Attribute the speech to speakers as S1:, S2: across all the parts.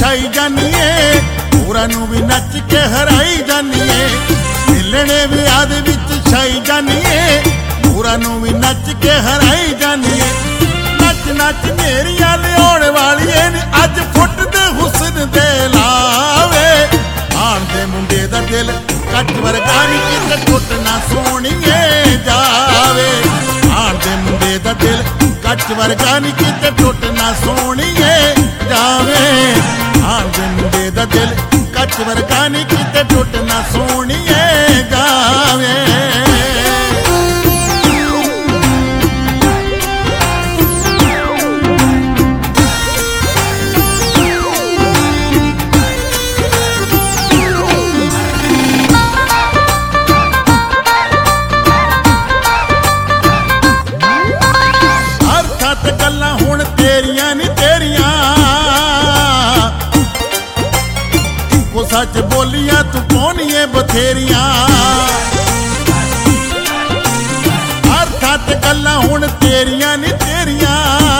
S1: ਛਾਈ ਜਾਨੀਏ, ਹੋਰਾਂ ਨੂੰ ਵੀ ਨੱਚ ਕੇ ਹਰਾਈ ਜਾਨੀਏ। ਮਿਲਣੇ ਵਿਆਹ ਦੇ ਵਿੱਚ ਛਾਈ ਜਾਨੀਏ, ਹੋਰਾਂ ਨੂੰ ਵੀ ਨੱਚ ਕੇ ਹਰਾਈ ਜਾਨੀਏ। ਨੱਚ ਨੱਚ ਮੇਰੀਆਂ ਲਿਆਉਣ ਵਾਲੀਏ ਨੀ ਅੱਜ ਫੁੱਟਦੇ ਹੁਸਨ ਦੇ ਲਾਵੇ। ਆਣ ਦੇ ਮੁੰਡੇ ਦਾ ਦਿਲ ਕੱਚ ਵਰਗਾ ਨੀ ਕਿਤੇ ਟੁੱਟ ਨਾ ਸੋਹਣੀਏ ਜਾਵੇ। ਆਣ ਦੇ ਮੁੰਡੇ ਦਾ ਦਿਲ ਕੱਚ ਵਰਗਾ ਨੀ ਕਿਤੇ ਟੁੱਟ ਨਾ ਸੋਹਣੀਏ ਜਾਵੇ। ਆਣ ਦੇ ਮੁੰਡੇ ਦਾ ਦਿਲ ਕੱਚ ਵਰਗਾ ਨੀ ਕਿਤੇ ਟੁੱਟ ਨਾ ਸੋਹਣੀਏ ਜਾਵੇ। ਗੱਲਾਂ ਹੁਣ ਤੇਰੀਆਂ ਨੀ ਤੇਰੀਆਂ, ਇੱਕੋ ਸੱਚ ਬੋਲੀਆਂ ਤੂੰ ਪਾਉਣੀਏ ਬਥੇਰੀਆਂ। ਅਰਥਾਂ ਤੇ ਗੱਲਾਂ ਹੁਣ ਤੇਰੀਆਂ ਨੀ ਤੇਰੀਆਂ,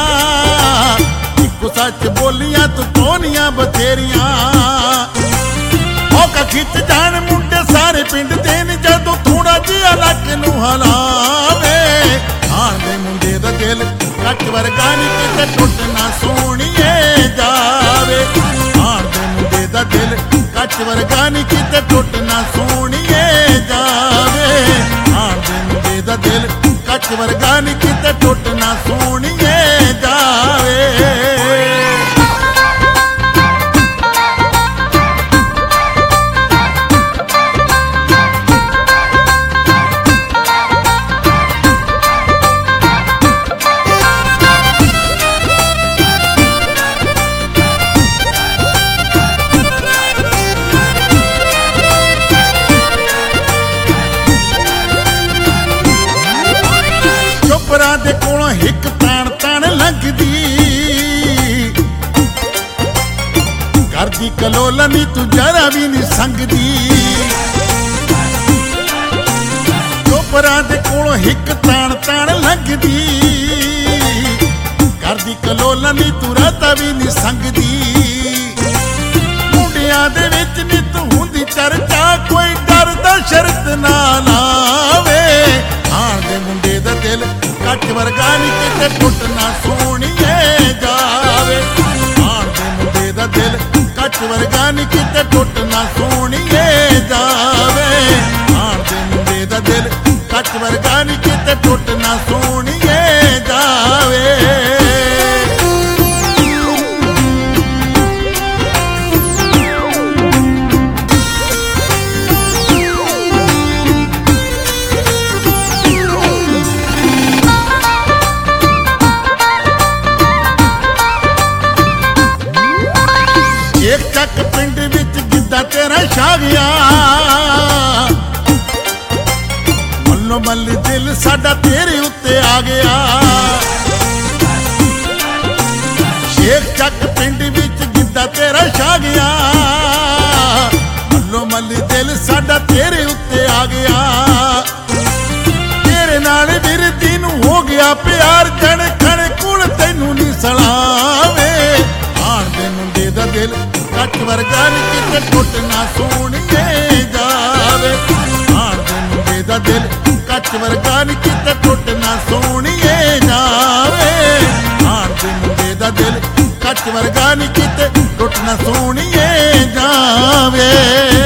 S1: ਇੱਕੋ ਸੱਚ ਬੋਲੀਆਂ ਤੂੰ ਪਾਉਣੀਆਂ ਬਥੇਰੀਆਂ। ਮੌਕਾ ਖਿੱਚ ਜਾਣ ਮੁੰਡੇ ਸਾਰੇ ਪਿੰਡ ਦੇ ਨੀ ਜਦੋਂ ਥੋੜਾ ਜਿਹਾ ਲੱਕ ਨੂੰ ਹਲਾਵੇ। ਆਣ ਦੇ ਮੁੰਡੇ ਦਾ ਦਿਲ ਕੱਚ ਵਰਗਾ ਨੀ ਕਿਤੇ ਟੁੱਟ ਨਾ ਸੋਹਣੀਏ ਜਾਵੇ। ਆਣ ਦੇ ਮੁੰਡੇ ਦਾ ਦਿਲ ਕੱਚ ਵਰਗਾ ਨੀ ਕਿਤੇ ਟੁੱਟ ਨਾ ਸੋਹਣੀਏ ਜਾਵੇ। ਆਣ ਦੇ ਮੁੰਡੇ ਦਾ ਦਿਲ ਕੱਚ ਵਰਗਾ ਨੀ ਕਿਤੇ ਟੁੱਟ ਨਾ ਸੋਹਣੀਏ ਜਾਵੇ। ਚੋਪਰਾਂ ਦੇ ਕੋਲੋਂ ਹਿੱਕ ਤਾਣ ਤਾਣ ਲੰਘਦੀ, ਕਰਦੀ ਕਲੋਲਾ ਨੀ ਤੂੰ ਜਰਾ ਵੀ ਨੀ ਸੰਗਦੀ। ਚੋਪਰਾਂ ਦੇ ਕੋਲੋਂ ਹਿੱਕ ਤਾਣ ਤਾਣ ਲੰਘਦੀ, ਕਰਦੀ ਕਲੋਲਾ ਨੀ ਤੂੰ ਰਾਤਾ ਵੀ ਨੀ ਸੰਗਦੀ। ਮੁੰਡਿਆਂ ਦੇ ਵਿੱਚ ਨੀ ਤੂੰ ਹੁੰਦੀ ਚਰਚਾ, ਕੋਈ ਡਰਦਾ ਸ਼ਰਤ ਨਾ ਲਾਵੇ। ਆਣ ਦੇ ਮੁੰਡੇ ਦਾ ਦਿਲ ਕੱਚ ਵਰਗਾ ਨੀ ਕਿਤੇ ਟੁੱਟ ਨਾ ਸੋਹਣੀਏ ਜਾਵੇ। ਆਣ ਦੇ ਮੁੰਡੇ ਦਾ ਦਿਲ ਕੱਚ ਵਰਗਾ ਨੀ ਕਿਤੇ ਟੁੱਟ ਨਾ ਸੋਹਣੀਏ ਜਾਵੇ। ਆਣ ਦੇ ਮੁੰਡੇ ਦਾ ਦਿਲ ਕੱਚ ਵਰਗਾ ਨੀ ਕਿਤੇ ਟੁੱਟ ਨਾ ਸੋਹਣੀਏ ਜਾਵੇ। ਇੱਕ ਚੱਕ ਪਿੰਡ ਵਿੱਚ ਗਿੱਧਾ ਤੇਰਾ ਛਾ ਗਿਆ, ਮੱਲੋ ਮੱਲੀ ਦਿਲ ਸਾਡਾ ਤੇਰੇ ਉੱਤੇ ਆ ਗਿਆ। ਇੱਕ ਚੱਕ ਪਿੰਡ ਵਿੱਚ ਗਿੱਧਾ ਤੇਰਾ ਛਾ ਗਿਆ, ਮੱਲੋ ਮੱਲੀ ਦਿਲ ਸਾਡਾ ਤੇਰੇ ਉੱਤੇ ਆ ਗਿਆ। ਤੇਰੇ ਨਾਲ ਵਿਰਦੀ ਨੂੰ ਹੋ ਗਿਆ ਪਿਆਰ, ਜਣ ਖਣ ਕੁਲ ਤੈਨੂੰ ਨੀ ਸਲਾਵੇ। ਆਣ ਦੇ ਮੁੰਡੇ ਦਾ ਦਿਲ ਕੱਚ ਵਰਗਾ ਨੀ ਕਿਤੇ ਟੁੱਟ ਨਾ ਸੋਹਣੀਏ ਜਾਵੇ। ਆਣ ਦੇ ਮੁੰਡੇ ਦਾ ਦਿਲ ਕੱਚ ਵਰਗਾ ਨੀ ਕਿਤੇ ਟੁੱਟ ਨਾ ਸੋਹਣੀਏ ਜਾਵੇ। ਆਣ ਦੇ ਮੁੰਡੇ ਦਾ ਦਿਲ ਕੱਚ ਵਰਗਾ ਨੀ ਕਿਤੇ ਟੁੱਟ ਨਾ ਸੋਹਣੀਏ ਜਾਵੇ।